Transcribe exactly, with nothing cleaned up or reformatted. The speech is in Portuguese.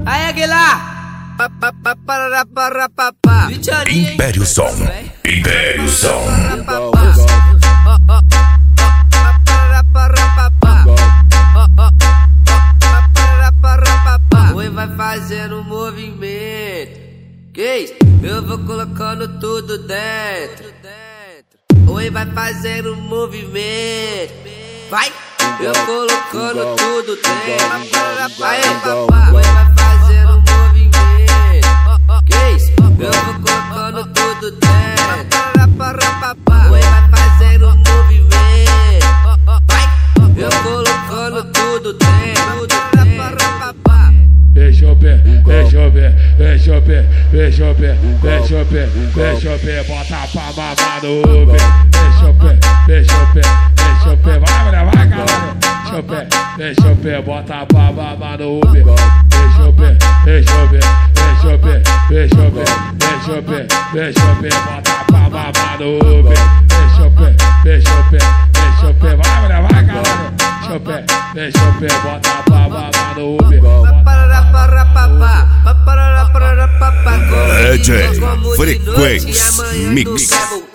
Aí, Aguilar! Império Som, Império Som. Oi, vai fazendo um movimento. Que isso? Eu vou colocando tudo dentro. Oi, vai fazendo um movimento. Vai! Eu colocando tudo dentro. Aí, papá. Oi, vai fazendo um movimento. Que isso? Eu vou colocando tudo dentro. Oi, vai fazendo um movimento. Vai! Eu colocando tudo dentro. Deixa eu ver, deixa eu ver, deixa eu ver, deixa eu ver, deixa eu ver, deixa eu ver, bota pra mamar no Uber. Deixa eu ver, deixa eu ver, deixa eu ver, vai, mulher, vai, galera. Deixa eu ver, deixa eu ver, bota pra mamar no Uber. Deixa eu ver, deixa eu ver, deixa eu ver, deixa eu ver, deixa eu ver, deixa eu ver, bota pra mamar no Uber. Deixa eu ver, deixa eu ver, deixa eu ver, vai, mulher, vai, galera. Deixa eu ver, deixa eu ver, bota pra mamar no Uber. D J Frequência Mix.